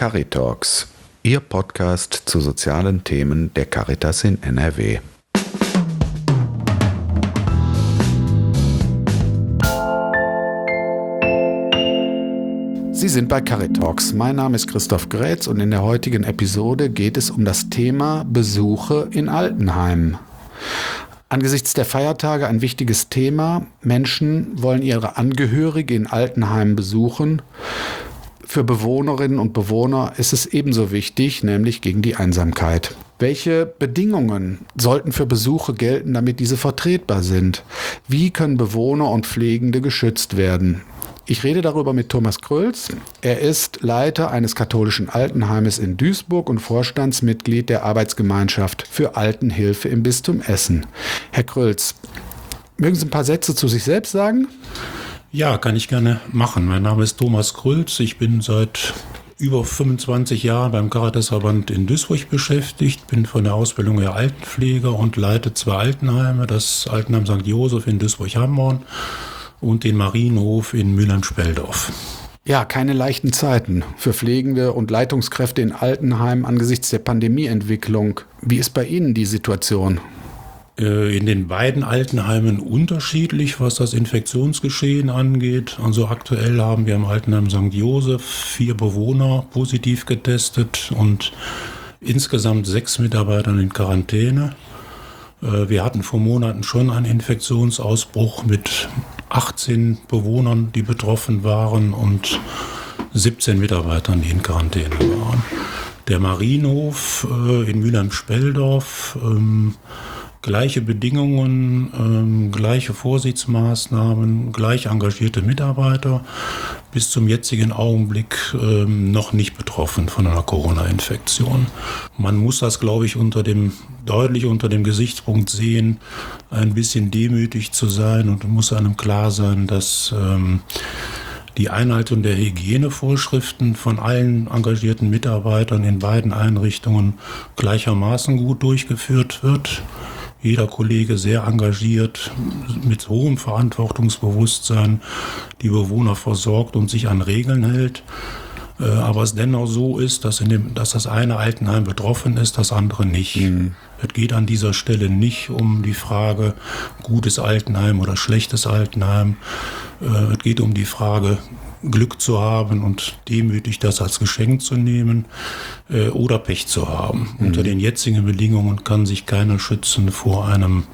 Caritalks, Ihr Podcast zu sozialen Themen der Caritas in NRW. Sie sind bei Caritalks. Mein Name ist Christoph Grätz und in der heutigen Episode geht es um das Thema Besuche in Altenheimen. Angesichts der Feiertage ein wichtiges Thema. Menschen wollen ihre Angehörige in Altenheimen besuchen. Für Bewohnerinnen und Bewohner ist es ebenso wichtig, nämlich gegen die Einsamkeit. Welche Bedingungen sollten für Besuche gelten, damit diese vertretbar sind? Wie können Bewohner und Pflegende geschützt werden? Ich rede darüber mit Thomas Krölz. Er ist Leiter eines katholischen Altenheimes in Duisburg und Vorstandsmitglied der Arbeitsgemeinschaft für Altenhilfe im Bistum Essen. Herr Krölz, mögen Sie ein paar Sätze zu sich selbst sagen? Ja, kann ich gerne machen. Mein Name ist Thomas Krölz. Ich bin seit über 25 Jahren beim Caritasverband in Duisburg beschäftigt, bin von der Ausbildung her Altenpfleger und leite 2 Altenheime, das Altenheim St. Joseph in Duisburg-Hamborn und den Marienhof in Mülheim-Speldorf. Ja, keine leichten Zeiten für Pflegende und Leitungskräfte in Altenheimen angesichts der Pandemieentwicklung. Wie ist bei Ihnen die Situation? In den beiden Altenheimen unterschiedlich, was das Infektionsgeschehen angeht. Also aktuell haben wir im Altenheim St. Joseph 4 Bewohner positiv getestet und insgesamt 6 Mitarbeiter in Quarantäne. Wir hatten vor Monaten schon einen Infektionsausbruch mit 18 Bewohnern, die betroffen waren und 17 Mitarbeitern, die in Quarantäne waren. Der Marienhof in Mülheim-Speldorf, gleiche Bedingungen, gleiche Vorsichtsmaßnahmen, gleich engagierte Mitarbeiter, bis zum jetzigen Augenblick noch nicht betroffen von einer Corona-Infektion. Man muss das, glaube ich, deutlich unter dem Gesichtspunkt sehen, ein bisschen demütig zu sein, und muss einem klar sein, dass die Einhaltung der Hygienevorschriften von allen engagierten Mitarbeitern in beiden Einrichtungen gleichermaßen gut durchgeführt wird. Jeder Kollege sehr engagiert, mit hohem Verantwortungsbewusstsein die Bewohner versorgt und sich an Regeln hält. Aber es dennoch so ist, dass das eine Altenheim betroffen ist, das andere nicht. Es geht an dieser Stelle nicht um die Frage, gutes Altenheim oder schlechtes Altenheim. Es geht um die Frage, Glück zu haben und demütig das als Geschenk zu nehmen oder Pech zu haben. Unter den jetzigen Bedingungen kann sich keiner schützen vor einem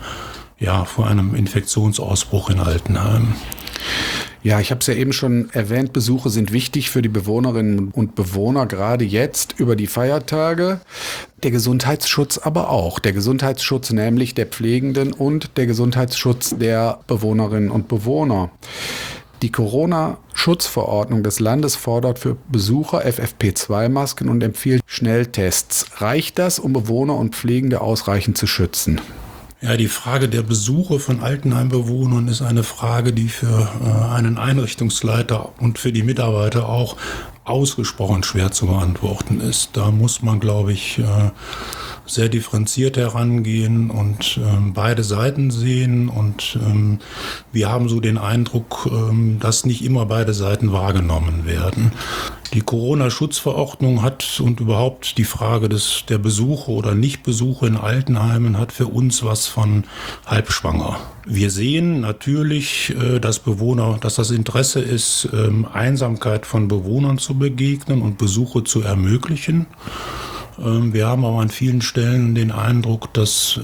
Infektionsausbruch in Altenheimen. Ja, ich habe es ja eben schon erwähnt, Besuche sind wichtig für die Bewohnerinnen und Bewohner, gerade jetzt über die Feiertage. Der Gesundheitsschutz aber auch. Der Gesundheitsschutz nämlich der Pflegenden und der Gesundheitsschutz der Bewohnerinnen und Bewohner. Die Corona-Schutzverordnung des Landes fordert für Besucher FFP2-Masken und empfiehlt Schnelltests. Reicht das, um Bewohner und Pflegende ausreichend zu schützen? Ja, die Frage der Besuche von Altenheimbewohnern ist eine Frage, die für einen Einrichtungsleiter und für die Mitarbeiter auch ausgesprochen schwer zu beantworten ist. Da muss man, glaube ich, sehr differenziert herangehen und beide Seiten sehen. Und wir haben so den Eindruck, dass nicht immer beide Seiten wahrgenommen werden. Die Corona-Schutzverordnung hat und überhaupt die Frage der Besuche oder Nichtbesuche in Altenheimen hat für uns was von halbschwanger. Wir sehen natürlich, dass das Interesse ist, Einsamkeit von Bewohnern zu begegnen und Besuche zu ermöglichen. Wir haben aber an vielen Stellen den Eindruck, dass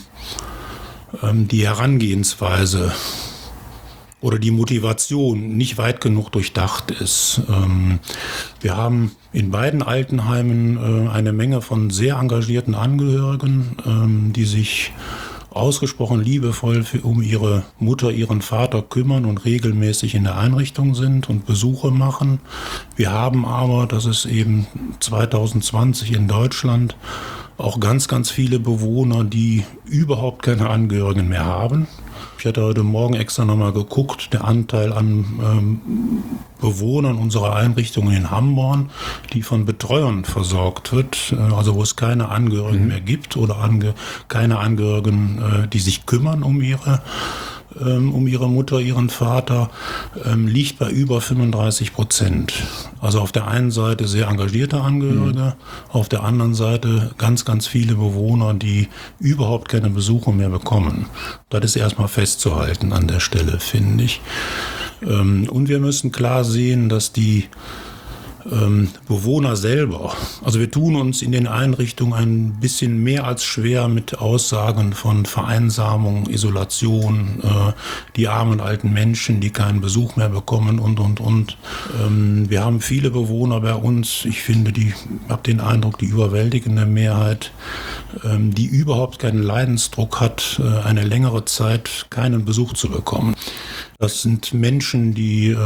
die Herangehensweise oder die Motivation nicht weit genug durchdacht ist. Wir haben in beiden Altenheimen eine Menge von sehr engagierten Angehörigen, die sich ausgesprochen liebevoll um ihre Mutter, ihren Vater kümmern und regelmäßig in der Einrichtung sind und Besuche machen. Wir haben aber, das ist eben 2020 in Deutschland, auch ganz, ganz viele Bewohner, die überhaupt keine Angehörigen mehr haben. Ich hatte heute Morgen extra nochmal geguckt, der Anteil an Bewohnern unserer Einrichtungen in Hamborn, die von Betreuern versorgt wird, also wo es keine Angehörigen mehr gibt oder keine Angehörigen, die sich kümmern um ihre um ihre Mutter, ihren Vater, liegt bei über 35%. Also auf der einen Seite sehr engagierte Angehörige, auf der anderen Seite ganz, ganz viele Bewohner, die überhaupt keine Besuche mehr bekommen. Das ist erstmal festzuhalten an der Stelle, finde ich. Und wir müssen klar sehen, dass die Bewohner selber, also wir tun uns in den Einrichtungen ein bisschen mehr als schwer mit Aussagen von Vereinsamung, Isolation, die armen alten Menschen, die keinen Besuch mehr bekommen und. Wir haben viele Bewohner bei uns, ich finde, ich habe den Eindruck, die überwältigende Mehrheit, die überhaupt keinen Leidensdruck hat, eine längere Zeit keinen Besuch zu bekommen. Das sind Menschen, die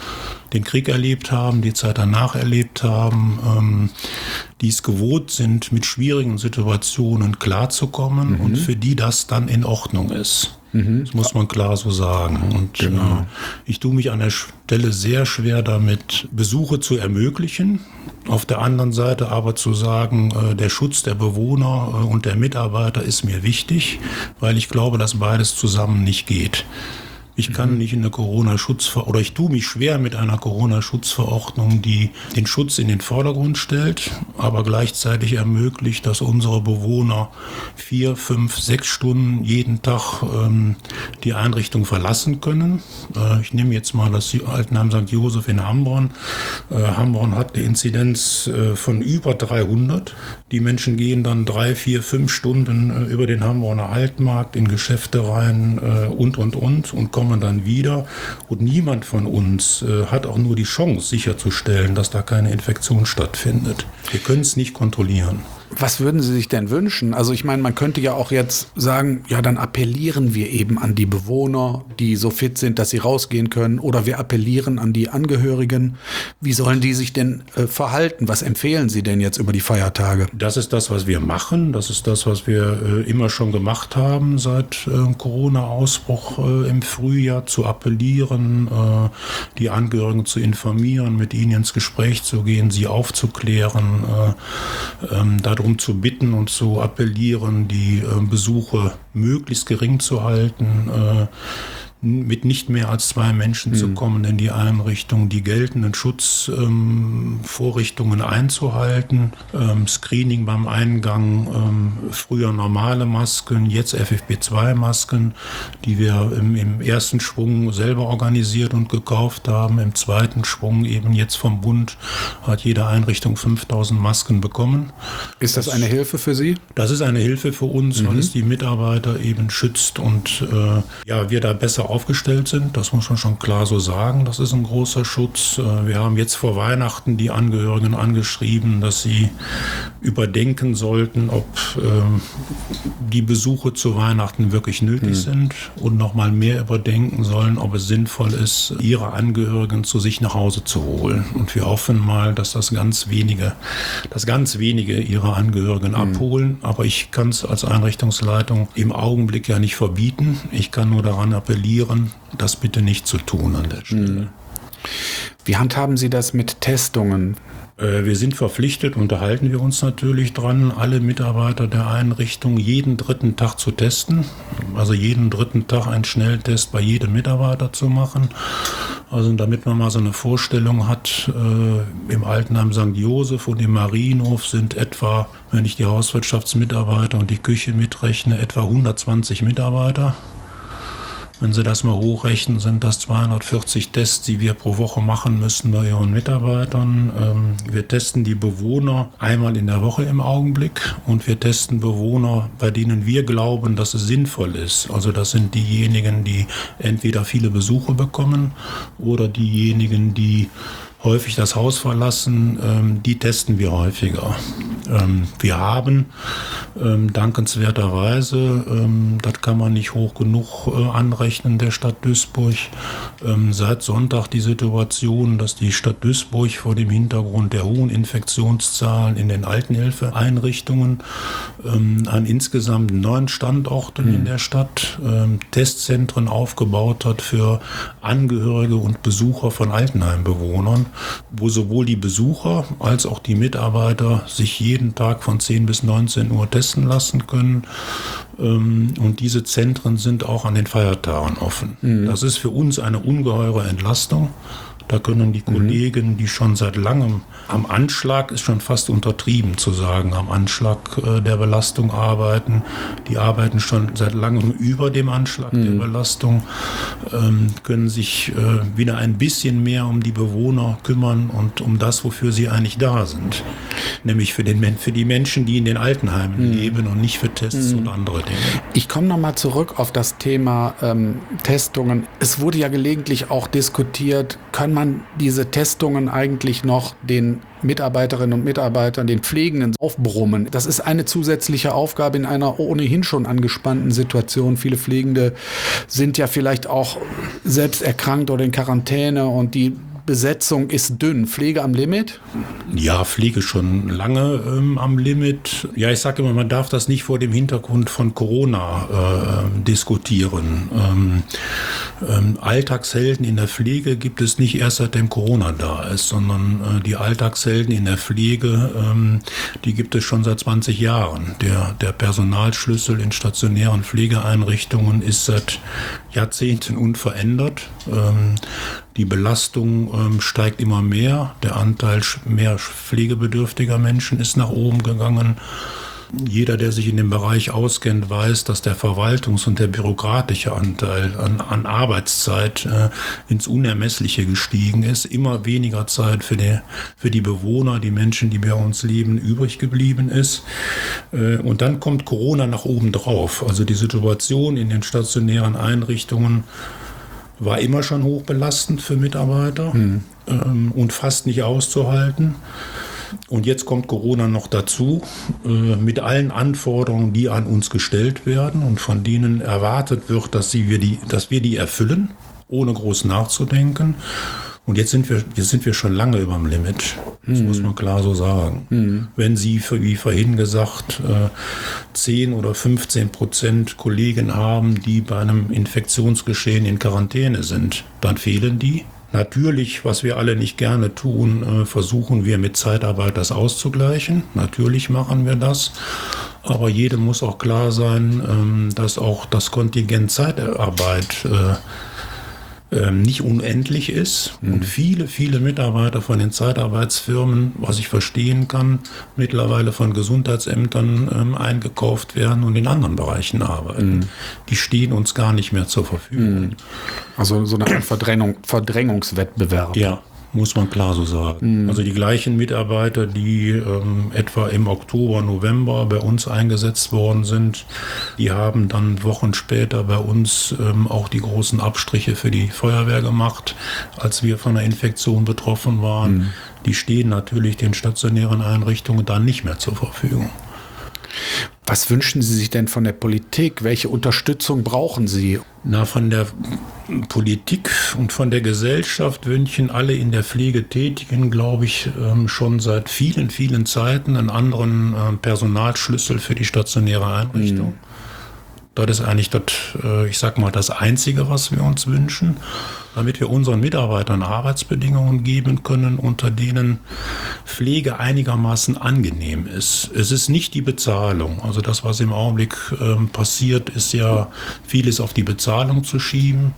den Krieg erlebt haben, die Zeit danach erlebt haben, die es gewohnt sind, mit schwierigen Situationen klarzukommen und für die das dann in Ordnung ist. Das muss man klar so sagen. Und ich tue mich an der Stelle sehr schwer damit, Besuche zu ermöglichen. Auf der anderen Seite aber zu sagen, der Schutz der Bewohner und der Mitarbeiter ist mir wichtig, weil ich glaube, dass beides zusammen nicht geht. Ich kann nicht in eine Corona-Schutzverordnung, oder ich tue mich schwer mit einer Corona-Schutzverordnung, die den Schutz in den Vordergrund stellt, aber gleichzeitig ermöglicht, dass unsere Bewohner 4, 5, 6 Stunden jeden Tag die Einrichtung verlassen können. Ich nehme jetzt mal das Altenheim St. Joseph in Hamborn. Hamborn hat eine Inzidenz von über 300. Die Menschen gehen dann 3, 4, 5 Stunden über den Hamborner Altmarkt in Geschäfte rein und kommen dann wieder. Und niemand von uns hat auch nur die Chance sicherzustellen, dass da keine Infektion stattfindet. Wir können es nicht kontrollieren. Was würden Sie sich denn wünschen? Also ich meine, man könnte ja auch jetzt sagen, ja, dann appellieren wir eben an die Bewohner, die so fit sind, dass sie rausgehen können, oder wir appellieren an die Angehörigen. Wie sollen die sich denn verhalten? Was empfehlen Sie denn jetzt über die Feiertage? Das ist das, was wir machen. Das ist das, was wir immer schon gemacht haben seit Corona-Ausbruch im Frühjahr, zu appellieren, die Angehörigen zu informieren, mit ihnen ins Gespräch zu gehen, sie aufzuklären, darum zu bitten und zu appellieren, die Besuche möglichst gering zu halten, mit nicht mehr als 2 Menschen zu kommen in die Einrichtung, die geltenden Schutzvorrichtungen einzuhalten, Screening beim Eingang, früher normale Masken, jetzt FFP2-Masken, die wir im ersten Schwung selber organisiert und gekauft haben, im zweiten Schwung eben jetzt vom Bund hat jede Einrichtung 5000 Masken bekommen. Ist das eine Hilfe für Sie? Das ist eine Hilfe für uns, weil es die Mitarbeiter eben schützt und wir da besser aufgestellt sind. Das muss man schon klar so sagen. Das ist ein großer Schutz. Wir haben jetzt vor Weihnachten die Angehörigen angeschrieben, dass sie überdenken sollten, ob die Besuche zu Weihnachten wirklich nötig sind und noch mal mehr überdenken sollen, ob es sinnvoll ist, ihre Angehörigen zu sich nach Hause zu holen. Und wir hoffen mal, dass das ganz wenige ihrer Angehörigen abholen. Aber ich kann es als Einrichtungsleitung im Augenblick ja nicht verbieten. Ich kann nur daran appellieren, das bitte nicht zu tun an der Stelle. Wie handhaben Sie das mit Testungen? Wir sind verpflichtet, unterhalten wir uns natürlich dran, alle Mitarbeiter der Einrichtung jeden 3. Tag zu testen. Also jeden 3. Tag einen Schnelltest bei jedem Mitarbeiter zu machen. Also damit man mal so eine Vorstellung hat, im Altenheim St. Joseph und im Marienhof sind etwa, wenn ich die Hauswirtschaftsmitarbeiter und die Küche mitrechne, etwa 120 Mitarbeiter. Wenn Sie das mal hochrechnen, sind das 240 Tests, die wir pro Woche machen müssen bei Ihren Mitarbeitern. Wir testen die Bewohner einmal in der Woche im Augenblick und wir testen Bewohner, bei denen wir glauben, dass es sinnvoll ist. Also das sind diejenigen, die entweder viele Besuche bekommen oder diejenigen, die häufig das Haus verlassen, die testen wir häufiger. Wir haben dankenswerterweise, das kann man nicht hoch genug anrechnen, der Stadt Duisburg, seit Sonntag die Situation, dass die Stadt Duisburg vor dem Hintergrund der hohen Infektionszahlen in den Altenhilfeeinrichtungen an insgesamt 9 Standorten in der Stadt Testzentren aufgebaut hat für Angehörige und Besucher von Altenheimbewohnern, wo sowohl die Besucher als auch die Mitarbeiter sich jeden jeden Tag von 10 bis 19 Uhr testen lassen können. Und diese Zentren sind auch an den Feiertagen offen. Das ist für uns eine ungeheure Entlastung. Da können die Kollegen, die schon seit langem am Anschlag, ist schon fast untertrieben zu sagen, am Anschlag der Belastung arbeiten. Die arbeiten schon seit langem über dem Anschlag der Belastung, können sich wieder ein bisschen mehr um die Bewohner kümmern und um das, wofür sie eigentlich da sind. Nämlich für die Menschen, die in den Altenheimen leben und nicht für Tests und andere Dinge. Ich komme nochmal zurück auf das Thema Testungen. Es wurde ja gelegentlich auch diskutiert, kann man diese Testungen eigentlich noch den Mitarbeiterinnen und Mitarbeitern, den Pflegenden aufbrummen. Das ist eine zusätzliche Aufgabe in einer ohnehin schon angespannten Situation. Viele Pflegende sind ja vielleicht auch selbst erkrankt oder in Quarantäne und die Besetzung ist dünn. Pflege am Limit? Ja, Pflege schon lange am Limit. Ja, ich sage immer, man darf das nicht vor dem Hintergrund von Corona diskutieren. Alltagshelden in der Pflege gibt es nicht erst seitdem Corona da ist, sondern die Alltagshelden in der Pflege, die gibt es schon seit 20 Jahren. Der Personalschlüssel in stationären Pflegeeinrichtungen ist seit Jahrzehnten unverändert. Die Belastung steigt immer mehr. Der Anteil mehr pflegebedürftiger Menschen ist nach oben gegangen. Jeder, der sich in dem Bereich auskennt, weiß, dass der Verwaltungs- und der bürokratische Anteil an Arbeitszeit ins Unermessliche gestiegen ist. Immer weniger Zeit für die Bewohner, die Menschen, die bei uns leben, übrig geblieben ist. Und dann kommt Corona nach oben drauf. Also die Situation in den stationären Einrichtungen war immer schon hochbelastend für Mitarbeiter und fast nicht auszuhalten. Und jetzt kommt Corona noch dazu, mit allen Anforderungen, die an uns gestellt werden und von denen erwartet wird, dass wir die erfüllen, ohne groß nachzudenken. Und jetzt sind wir schon lange über dem Limit. Das muss man klar so sagen. Wenn Sie, wie vorhin gesagt, 10 oder 15% Kollegen haben, die bei einem Infektionsgeschehen in Quarantäne sind, dann fehlen die. Natürlich, was wir alle nicht gerne tun, versuchen wir mit Zeitarbeit das auszugleichen. Natürlich machen wir das. Aber jedem muss auch klar sein, dass auch das Kontingent Zeitarbeit nicht unendlich ist und viele, viele Mitarbeiter von den Zeitarbeitsfirmen, was ich verstehen kann, mittlerweile von Gesundheitsämtern eingekauft werden und in anderen Bereichen arbeiten. Die stehen uns gar nicht mehr zur Verfügung. Also so eine Art Verdrängungswettbewerb. Ja, muss man klar so sagen. Also die gleichen Mitarbeiter, die etwa im Oktober, November bei uns eingesetzt worden sind, die haben dann Wochen später bei uns auch die großen Abstriche für die Feuerwehr gemacht, als wir von einer Infektion betroffen waren. Die stehen natürlich den stationären Einrichtungen dann nicht mehr zur Verfügung. Was wünschen Sie sich denn von der Politik? Welche Unterstützung brauchen Sie? Von der Politik und von der Gesellschaft wünschen alle in der Pflege Tätigen, glaube ich, schon seit vielen, vielen Zeiten einen anderen Personalschlüssel für die stationäre Einrichtung. Das ist eigentlich das Einzige, was wir uns wünschen, damit wir unseren Mitarbeitern Arbeitsbedingungen geben können, unter denen Pflege einigermaßen angenehm ist. Es ist nicht die Bezahlung. Also das, was im Augenblick passiert, ist ja vieles auf die Bezahlung zu schieben.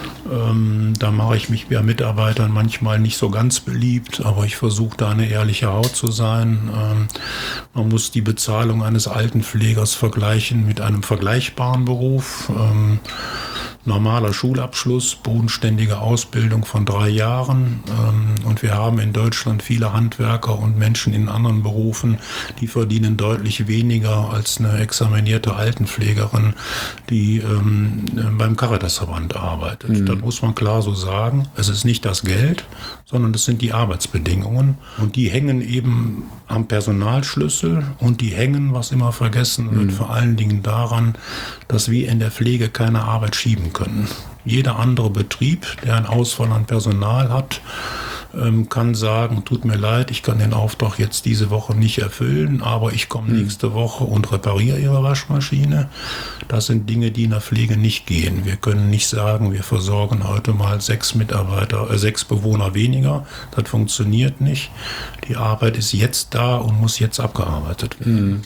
Da mache ich mich bei Mitarbeitern manchmal nicht so ganz beliebt, aber ich versuche da eine ehrliche Haut zu sein. Man muss die Bezahlung eines Altenpflegers vergleichen mit einem vergleichbaren Beruf. Normaler Schulabschluss, bodenständige Ausbildung von 3 Jahren. Und wir haben in Deutschland viele Handwerker und Menschen in anderen Berufen, die verdienen deutlich weniger als eine examinierte Altenpflegerin, die beim Caritasverband arbeitet. Das muss man klar so sagen. Es ist nicht das Geld, sondern es sind die Arbeitsbedingungen. Und die hängen eben am Personalschlüssel und die hängen, was immer vergessen wird, vor allen Dingen daran, dass wir in der Pflege keine Arbeit schieben können. Jeder andere Betrieb, der einen Ausfall an Personal hat, kann sagen, tut mir leid, ich kann den Auftrag jetzt diese Woche nicht erfüllen, aber ich komme nächste Woche und repariere Ihre Waschmaschine. Das sind Dinge, die in der Pflege nicht gehen. Wir können nicht sagen, wir versorgen heute mal 6 Bewohner weniger. Das funktioniert nicht. Die Arbeit ist jetzt da und muss jetzt abgearbeitet werden.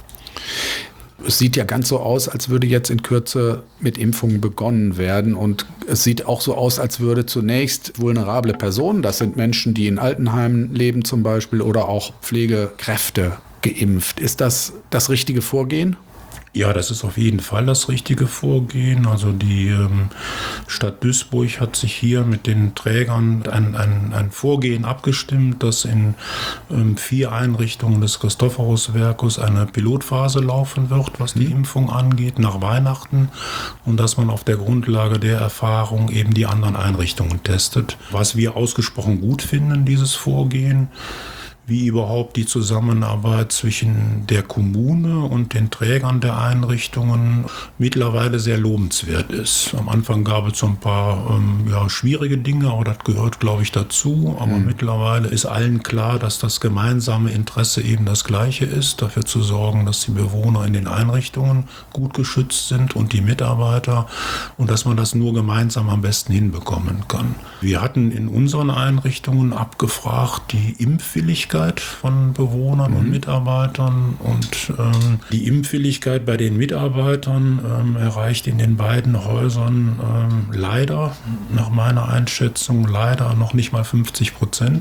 Es sieht ja ganz so aus, als würde jetzt in Kürze mit Impfungen begonnen werden. Und es sieht auch so aus, als würde zunächst vulnerable Personen, das sind Menschen, die in Altenheimen leben zum Beispiel, oder auch Pflegekräfte geimpft. Ist das das richtige Vorgehen? Ja, das ist auf jeden Fall das richtige Vorgehen. Also die Stadt Duisburg hat sich hier mit den Trägern ein Vorgehen abgestimmt, dass in 4 Einrichtungen des Christophorus-Werkes eine Pilotphase laufen wird, was die Impfung angeht, nach Weihnachten. Und dass man auf der Grundlage der Erfahrung eben die anderen Einrichtungen testet. Was wir ausgesprochen gut finden, dieses Vorgehen, wie überhaupt die Zusammenarbeit zwischen der Kommune und den Trägern der Einrichtungen mittlerweile sehr lobenswert ist. Am Anfang gab es so ein paar schwierige Dinge, aber das gehört, glaube ich, dazu. Aber mittlerweile ist allen klar, dass das gemeinsame Interesse eben das gleiche ist, dafür zu sorgen, dass die Bewohner in den Einrichtungen gut geschützt sind und die Mitarbeiter und dass man das nur gemeinsam am besten hinbekommen kann. Wir hatten in unseren Einrichtungen abgefragt, die Impfwilligkeit von Bewohnern und Mitarbeitern, und die Impfwilligkeit bei den Mitarbeitern erreicht in den beiden Häusern leider, nach meiner Einschätzung, leider noch nicht mal 50%.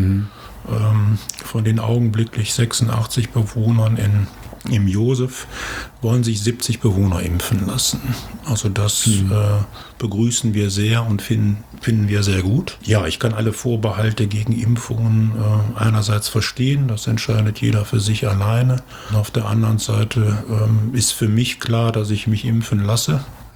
Von den augenblicklich 86 Bewohnern im Josef wollen sich 70 Bewohner impfen lassen. Also das begrüßen wir sehr und finden wir sehr gut. Ja, ich kann alle Vorbehalte gegen Impfungen einerseits verstehen, das entscheidet jeder für sich alleine. Und auf der anderen Seite ist für mich klar, dass ich mich impfen lasse.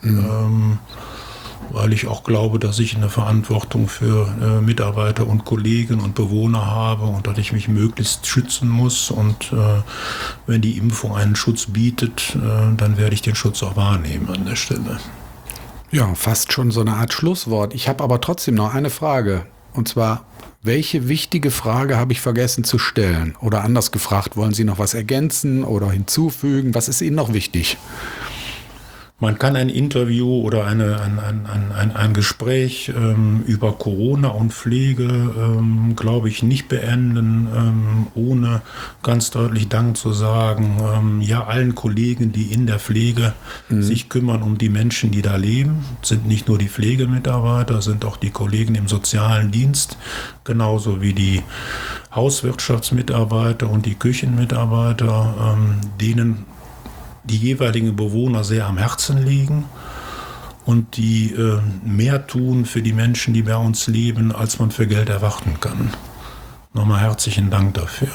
Weil ich auch glaube, dass ich eine Verantwortung für Mitarbeiter und Kollegen und Bewohner habe und dass ich mich möglichst schützen muss. Und wenn die Impfung einen Schutz bietet, dann werde ich den Schutz auch wahrnehmen an der Stelle. Ja, fast schon so eine Art Schlusswort. Ich habe aber trotzdem noch eine Frage. Und zwar, welche wichtige Frage habe ich vergessen zu stellen? Oder anders gefragt, wollen Sie noch was ergänzen oder hinzufügen? Was ist Ihnen noch wichtig? Man kann ein Interview oder ein Gespräch über Corona und Pflege, glaube ich, nicht beenden, ohne ganz deutlich Dank zu sagen, allen Kollegen, die in der Pflege sich kümmern um die Menschen, die da leben. Sind nicht nur die Pflegemitarbeiter, sind auch die Kollegen im sozialen Dienst, genauso wie die Hauswirtschaftsmitarbeiter und die Küchenmitarbeiter, denen die jeweiligen Bewohner sehr am Herzen liegen und die mehr tun für die Menschen, die bei uns leben, als man für Geld erwarten kann. Nochmal herzlichen Dank dafür.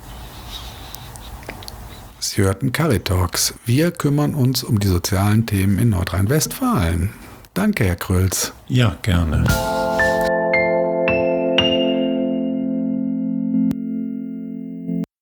Sie hörten Caritalks. Wir kümmern uns um die sozialen Themen in Nordrhein-Westfalen. Danke, Herr Krölz. Ja, gerne.